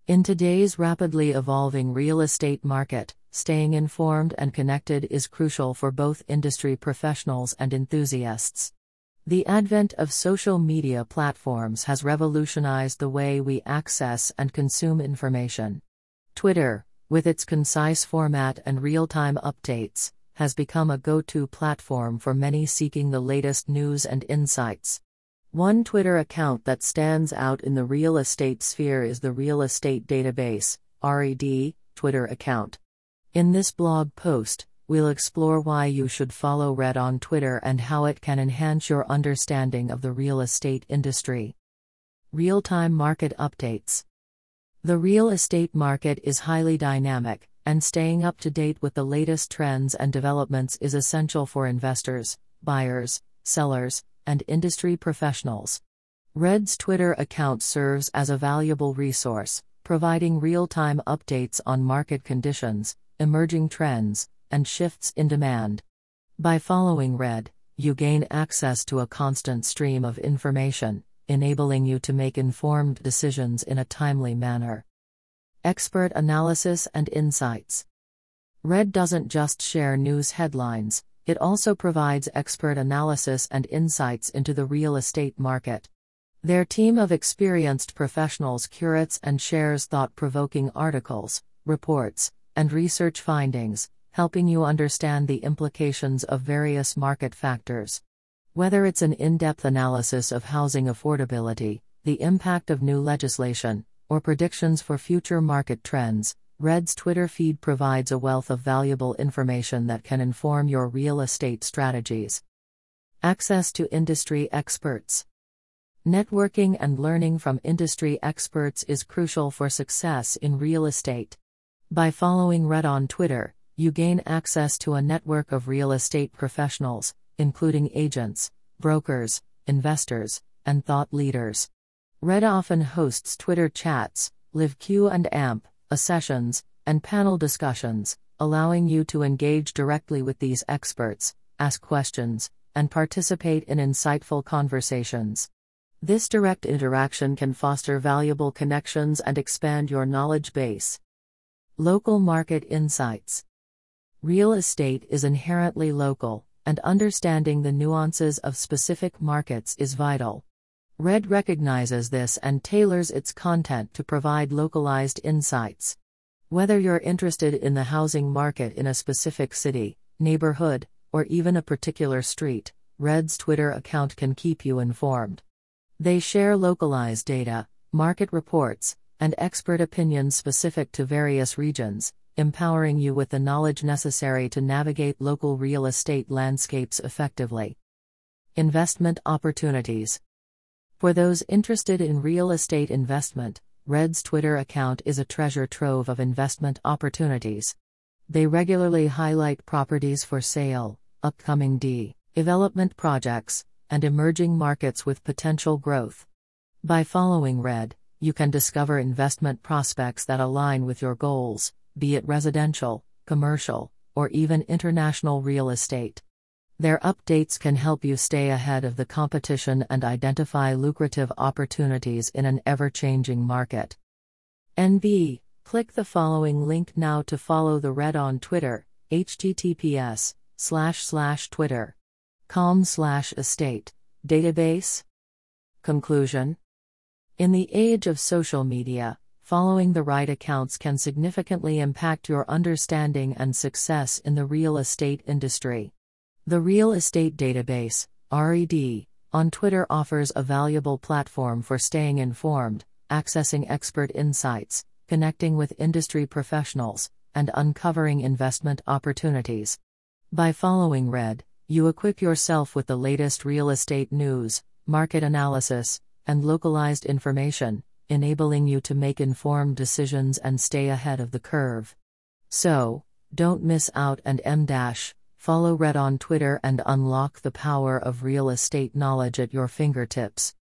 In today's rapidly evolving real estate market, staying informed and connected is crucial for both industry professionals and enthusiasts. The advent of social media platforms has revolutionized the way we access and consume information. Twitter, with its concise format and real-time updates, has become a go-to platform for many seeking the latest news and insights. One Twitter account that stands out in the real estate sphere is the Real Estate Database, RED, Twitter account. In this blog post, we'll explore why you should follow RED on Twitter and how it can enhance your understanding of the real estate industry. Real-time market updates. The real estate market is highly dynamic, and staying up to date with the latest trends and developments is essential for investors, buyers, sellers, and industry professionals. RED's Twitter account serves as a valuable resource, providing real-time updates on market conditions, emerging trends, and shifts in demand. By following RED, you gain access to a constant stream of information, enabling you to make informed decisions in a timely manner. Expert analysis and insights. RED doesn't just share news headlines, it also provides expert analysis and insights into the real estate market. Their team of experienced professionals curates and shares thought-provoking articles, reports, and research findings, helping you understand the implications of various market factors. Whether it's an in-depth analysis of housing affordability, the impact of new legislation, or predictions for future market trends, RED's Twitter feed provides a wealth of valuable information that can inform your real estate strategies. Access to industry experts. Networking and learning from industry experts is crucial for success in real estate. By following RED on Twitter, you gain access to a network of real estate professionals, including agents, brokers, investors, and thought leaders. RED often hosts Twitter chats, live Q&A sessions, and panel discussions, allowing you to engage directly with these experts, ask questions, and participate in insightful conversations. This direct interaction can foster valuable connections and expand your knowledge base. Local market insights. Real estate is inherently local, and understanding the nuances of specific markets is vital. RED recognizes this and tailors its content to provide localized insights. Whether you're interested in the housing market in a specific city, neighborhood, or even a particular street, RED's Twitter account can keep you informed. They share localized data, market reports, and expert opinions specific to various regions, empowering you with the knowledge necessary to navigate local real estate landscapes effectively. Investment opportunities. For those interested in real estate investment, RED's Twitter account is a treasure trove of investment opportunities. They regularly highlight properties for sale, upcoming development projects, and emerging markets with potential growth. By following RED, you can discover investment prospects that align with your goals, be it residential, commercial, or even international real estate. Their updates can help you stay ahead of the competition and identify lucrative opportunities in an ever-changing market. NB, click the following link now to follow the RED on Twitter, https://twitter.com/estate database. Conclusion. In the age of social media, following the right accounts can significantly impact your understanding and success in the real estate industry. The Real Estate Database, RED, on Twitter offers a valuable platform for staying informed, accessing expert insights, connecting with industry professionals, and uncovering investment opportunities. By following RED, you equip yourself with the latest real estate news, market analysis, and localized information, enabling you to make informed decisions and stay ahead of the curve. So, don't miss out and follow RED on Twitter and unlock the power of real estate knowledge at your fingertips.